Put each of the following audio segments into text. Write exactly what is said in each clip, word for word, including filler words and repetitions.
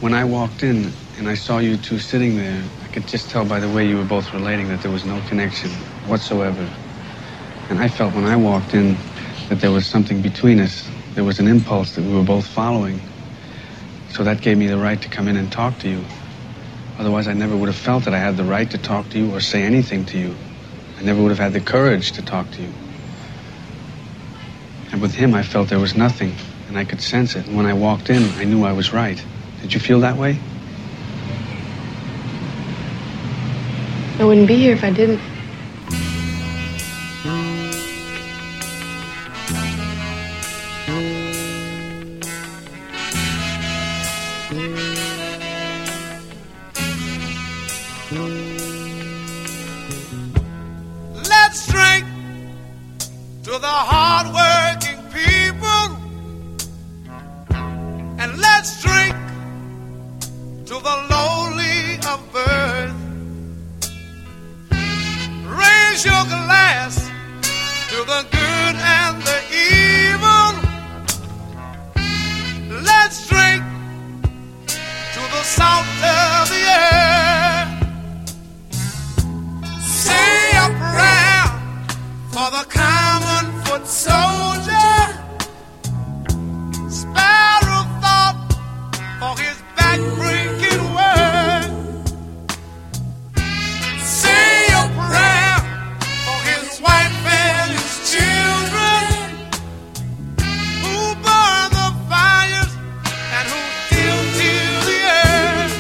When I walked in and I saw you two sitting there, I could just tell by the way you were both relating that there was no connection whatsoever. And I felt when I walked in that there was something between us. There was an impulse that we were both following. So that gave me the right to come in and talk to you. Otherwise, I never would have felt that I had the right to talk to you or say anything to you. I never would have had the courage to talk to you. And with him, I felt there was nothing, and I could sense it. And when I walked in, I knew I was right. Did you feel that way? I wouldn't be here if I didn't. Let's drink to the hard-working people, and let's drink to the lowly of birth. Raise your glass to the good and the evil. Let's drink to the salt of the earth. Say a prayer for the common foot soldier. Spare a thought for his back-breaking word. Say a prayer for his wife and his children, who burn the fires and who till till the earth.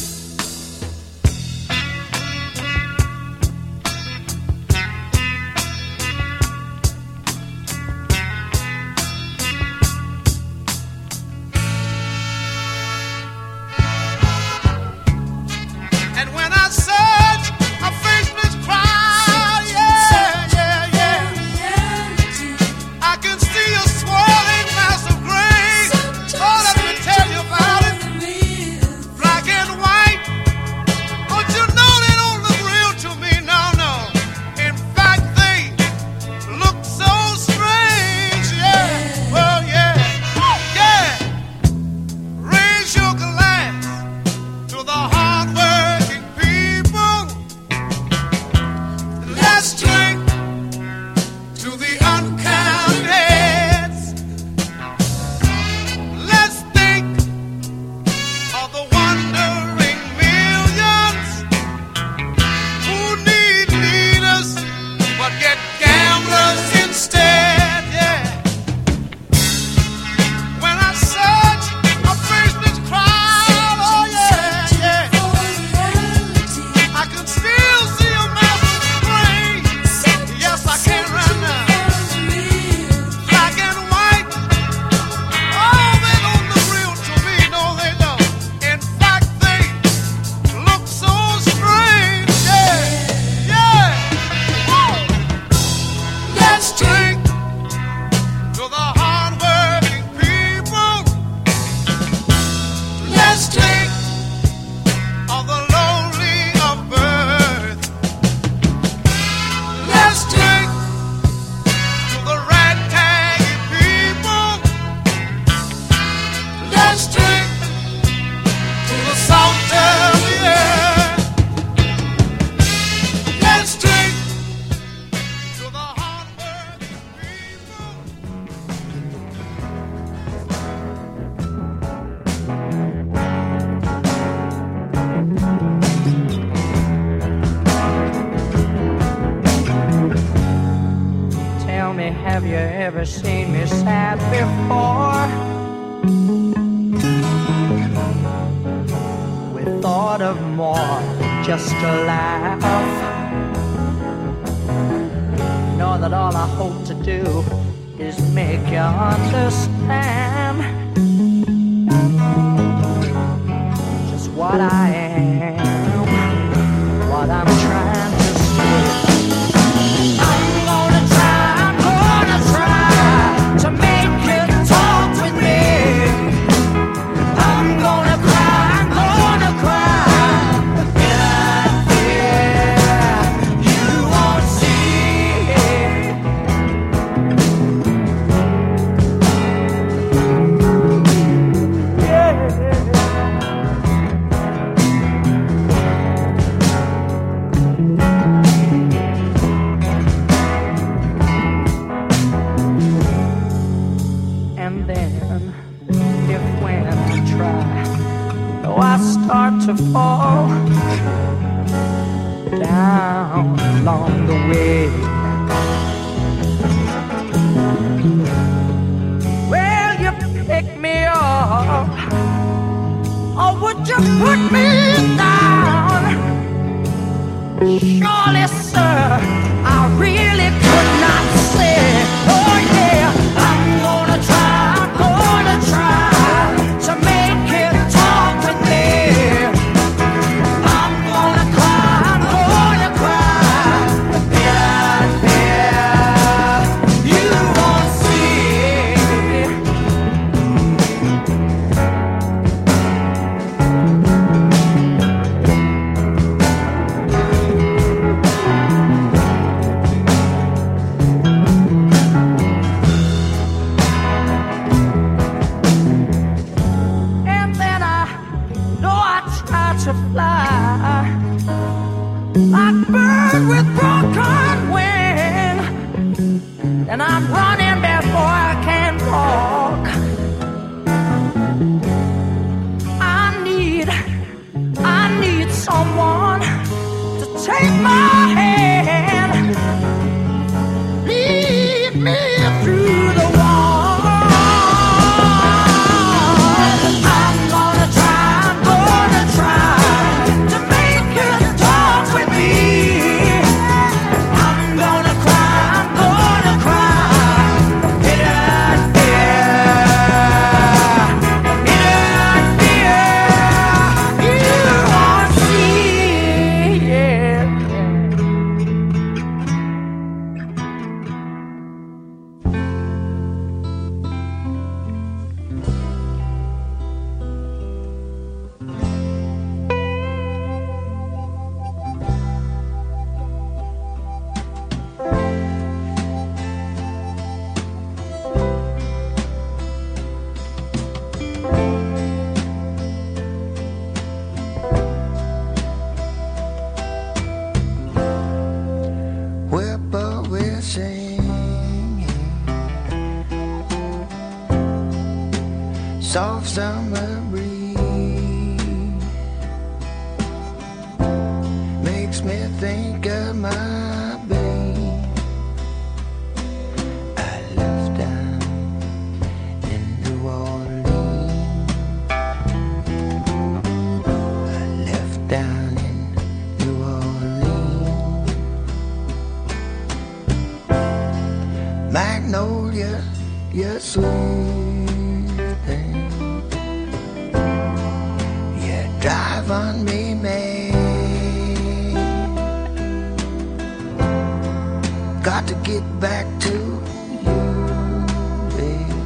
And when I search, my face must cry, yeah, yeah, yeah. I can see a swirling mass of grain. Oh, let me tell you about it. Black and white, but you know they don't look real to me, no, no. In fact, they look so strange, yeah. Well, yeah, yeah. Raise your glass to the hard-working people. Let's drink to the uncounted heads. Let's think of the wandering millions who need leaders but get gamblers instead, yeah. When I search, my face must cry, oh yeah, yeah. I can still see a massive brain. Yes, I can right now. Black and white. Oh, they don't look real to me. No, they don't. In fact, they look so strange. Yeah, yeah. Woo. Let's drink to the hard-working people. Let's drink of the lowly of birth. Let's drink to the ragtag people. Let's drink to the salt of the earth. Let's drink to the hard-working people. Tell me, have you ever seen me sad before? We thought of more than just a laugh. Know that all I hope to do is make you understand just what I am, what I'm trying to say. I'm gonna try, I'm gonna try to make you talk with me. I'm gonna cry, I'm gonna cry. And I fear you won't see it. Yeah. So I start to fall down along the way. Well, you pick me up, or would you put me down? Surely, sir, I really could not say. Oh yeah, I'm gonna try, I'm gonna try to make it talk with me. I'm gonna cry, I'm gonna cry, yeah, yeah, you won't see. And then I know I try to fly like bird with broken wing, and I'm running before I can walk. I need, I need someone to take my hand, lead me through the wall. I'm gonna try, I'm gonna try to make you talk with me. I'm gonna cry, I'm gonna cry. Hidden fear, hidden fear, you won't see, yeah. Whippoorwill singing, soft summer breeze makes me think of my babe. I left down in New Orleans. I left down in New Orleans. Magnolia, you're sweet thing. You drive on me, man. Got to get back to you, babe.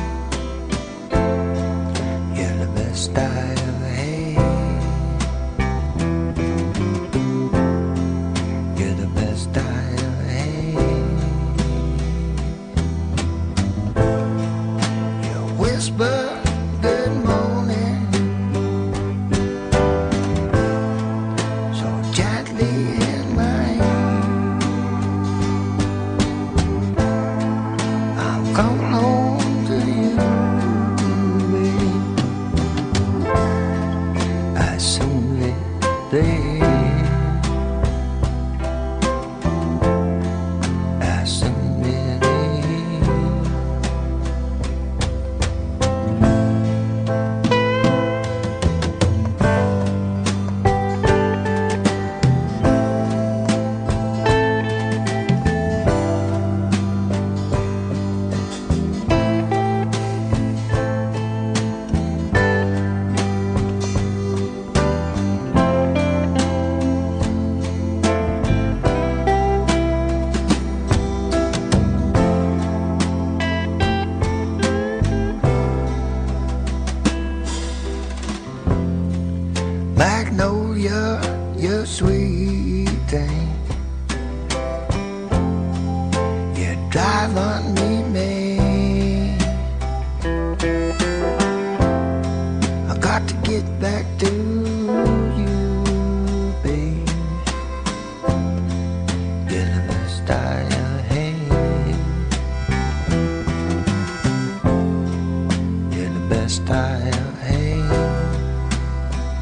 You're the best I ever had. You're the best I ever had. You whisper good morning so gently in my ear. I'm coming home to you, babe. I soon live there. I soon live there. Magnolia, you're sweet thing. You drive on me, man. I got to get back to you, babe. You're the best I ever had. You're the best I ever had.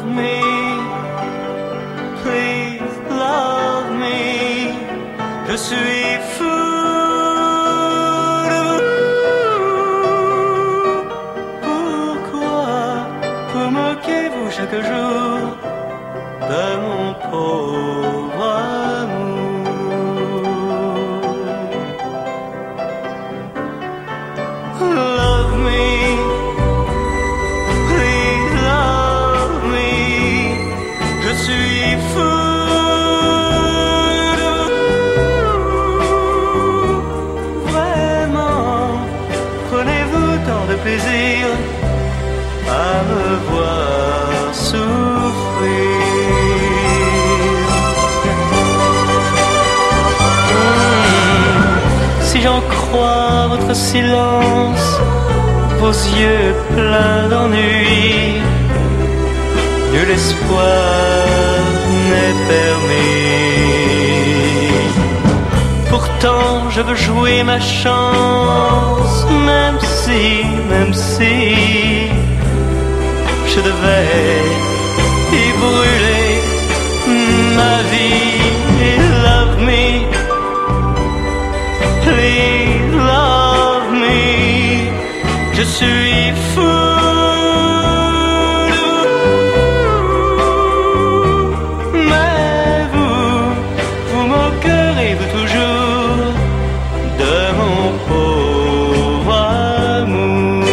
love me, please love me. Je suis fou de vous. Pourquoi vous moquez-vous chaque jour de mon pauvre amour? Love me, please love me. Je suis fou de vous. Vraiment, prenez-vous tant de plaisir à me voir souffrir. Si j'en crois votre silence, vos yeux pleins d'ennui, nul espoir n'est permis. Pourtant je veux jouer ma chance, même si, même si je devais y brûler ma vie. Love me, please love me. Je suis fou de vous. Mais vous, vous moquerez-vous toujours de mon pauvre amour?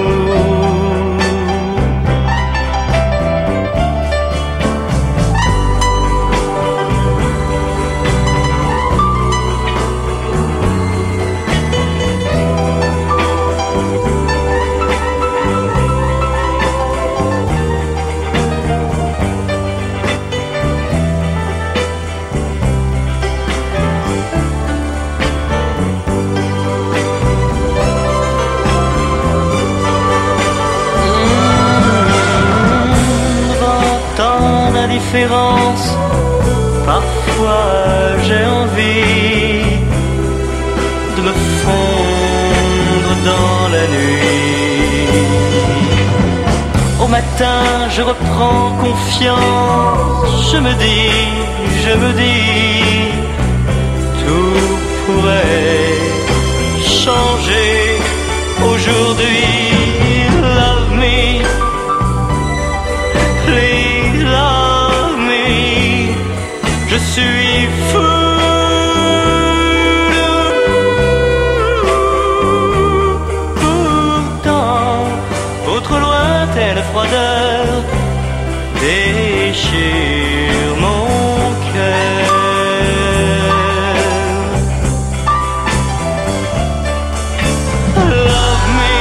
Parfois j'ai envie de me fondre dans la nuit. Au matin je reprends confiance, je me dis, je me dis, tout pourrait changer aujourd'hui. Love me, please love me. Je suis fou de vous. Pourtant, votre lointaine froideur déchire mon cœur. Love me,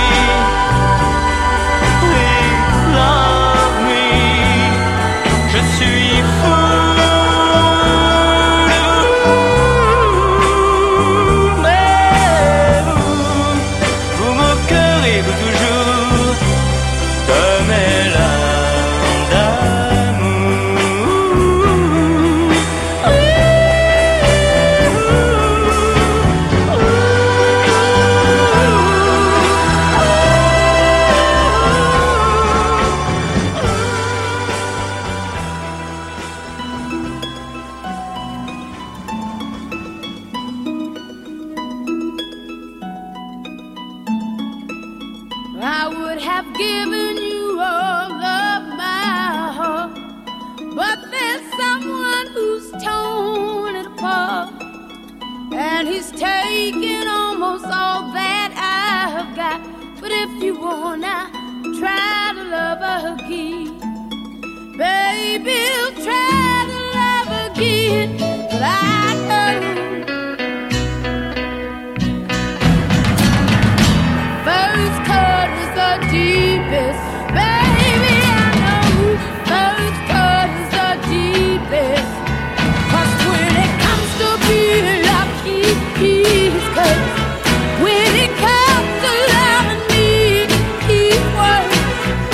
please love me. Je suis fou. I would have given you all of my heart, but there's someone who's torn it apart, and he's taken almost all that I've got. But if you wanna try to love again, baby, try to love again. But I know first cut is the deepest, baby. I know first cut is the deepest. 'Cause when it comes to being lucky, he's crazy. When it comes to loving me, he's worth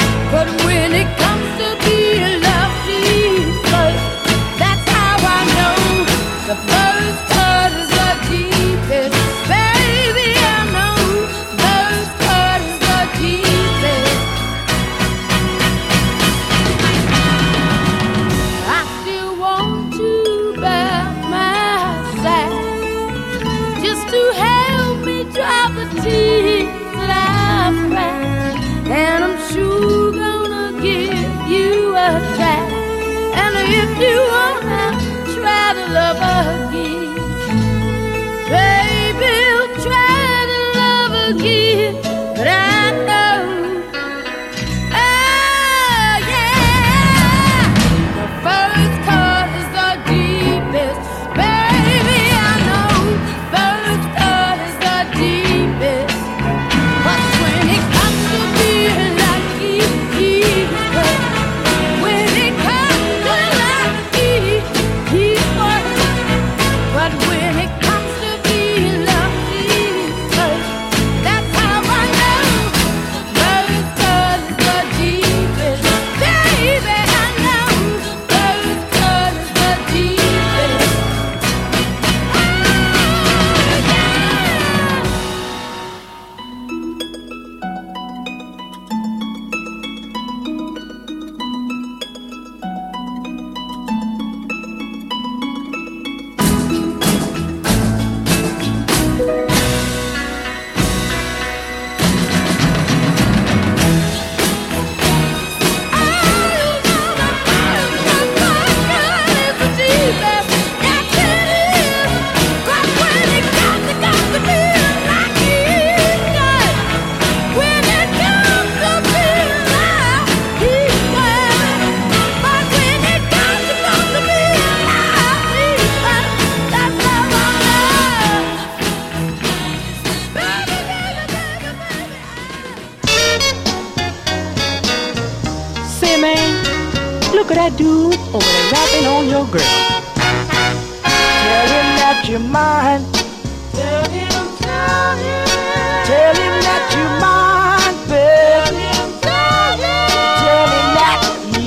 Look at that dude over there rapping on your girl. Tell him that you're mine. Tell him, tell him. Tell him that you're mine, baby. Tell him, tell him that he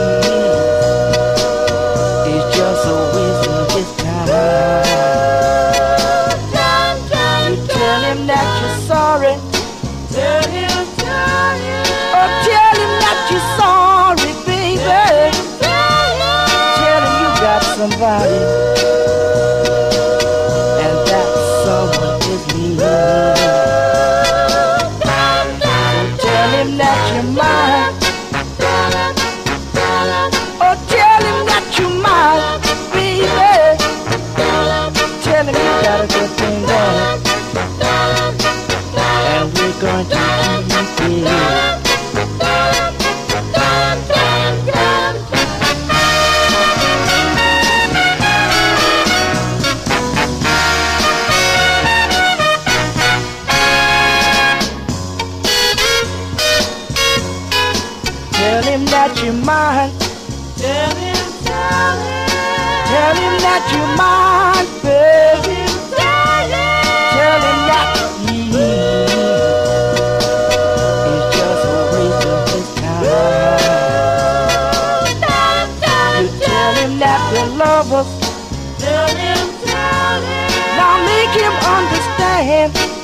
is just a waste of his time. You tell him that you're sorry. Tell him, tell him. Oh, tell him that you're sorry, baby. Tell him you got somebody, and that someone is me. Tell him that you're mine. Oh, tell him that you're mine, baby. Tell him you got a good thing going, and we're going to keep it. Tell him that you're mine. Tell him, tell him. Tell him that you're mine, baby. Tell him, tell him that he is just a waste of his time. You tell him that we're lovers. Tell him, tell him. Now make him understand.